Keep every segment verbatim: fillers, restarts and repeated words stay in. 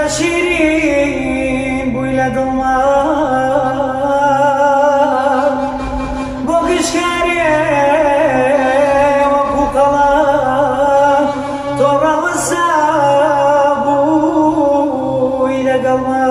بەندە شیرین بووی لە دڵما بۆ گشتکارێ وەکوو قەڵام تۆ ڕەوەسا بووی لەگەڵما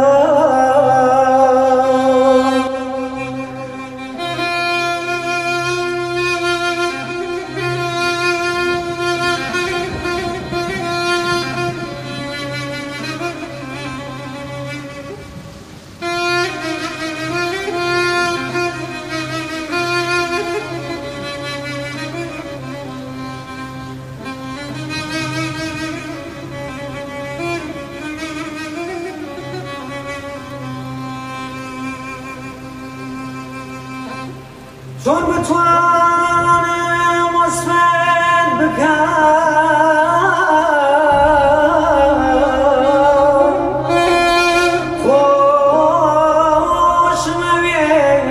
چۆن بتوانم وەسفت بکەم خۆشمەوێ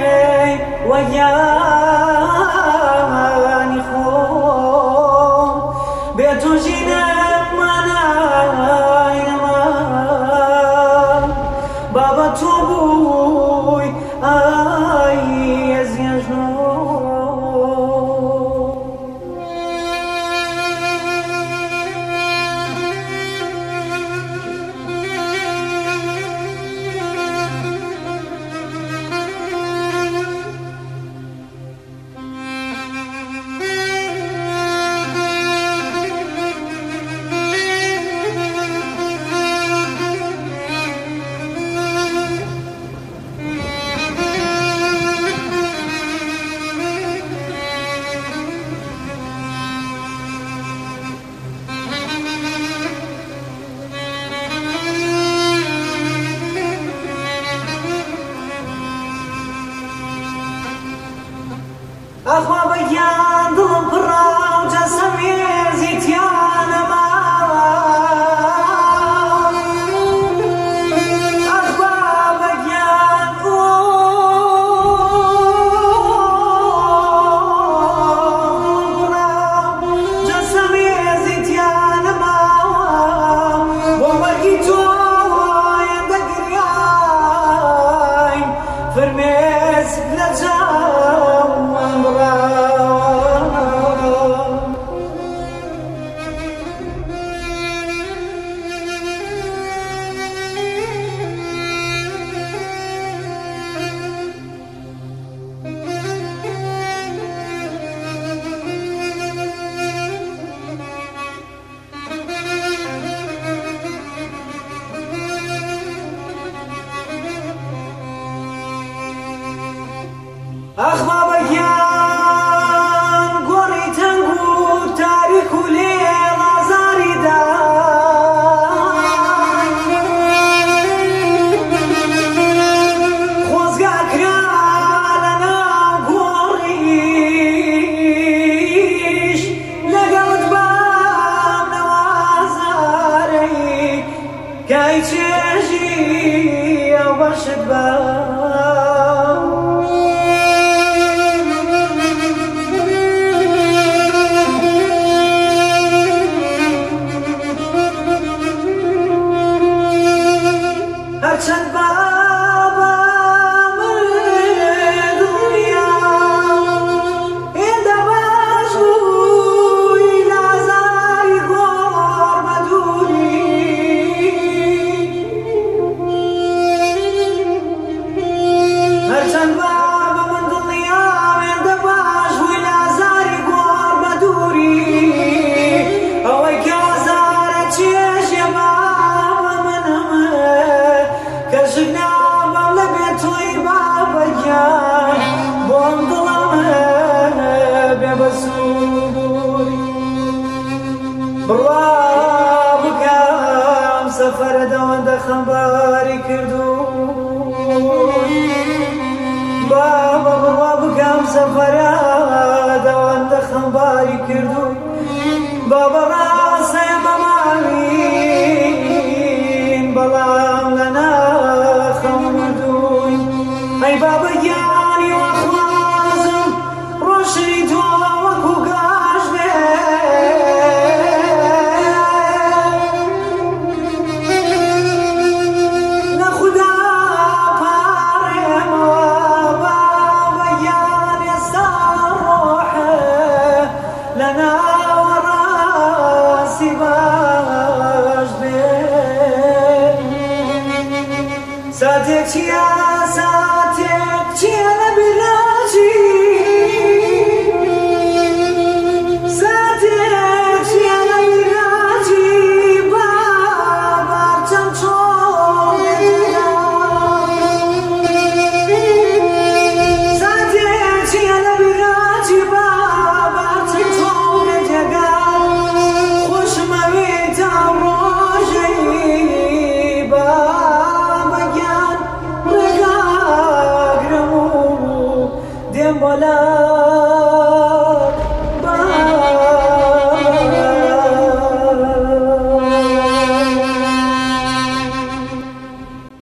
وەگیانی خۆم بێ تۆ ژینم مانای نەما بابە تۆ بووی ئای ئەزیان ژنۆ ئەخوا بەگیان دڵم پڕا و جەسەم هێزی تیانەما ئەخوا بەگیان پڕا و جەسەم هێزی تیانەما بۆ مەرگی تۆ ئێندە گریاین فرمێسک لە ئەخوا بەگیان گۆڕی تەنگ و تاریک و لێ ڕازاریدا خۆزگا کرا لەناو گۆڕیش لەگەڵت بام نەوازارەی کای چێژی ئەو بەشت بە هەرچەند بابە دڵنیا ئێندە باش بووی لازاری گۆڕ بە دووری هەرچەند بابە من دڵنیا ئێندە باش بووی لازاری گۆڕ بە دووری ئەوەی کە ئازارە چێژێ بابە منەمە کە ژنابم لە بێ تۆی بابەگیان بۆم دڵەمە بێ بەسووری بڕوا بکەم سەفەرە دەوەندە خەمباری کردووی بابە بڕوا بکەم سەفەرە دەوەندە خەمباری کردووی بابە ڕاستەیە بەماوین بەڵام لەنا ئەی بابە گیانی وەخوازم ڕۆشنی تۆ وەکوو گاش بێ ساتێک چیە ساتێک چیە لە بیراجی ساتێک چیە لە بیراجی بابار چەند چۆن ساتێک چیە لە بیراجی بابار چەند چۆن جێگال خۆشمەوێت ئەم ڕۆژەی بابەگیان ڕێگاگرم و دێم بۆ لای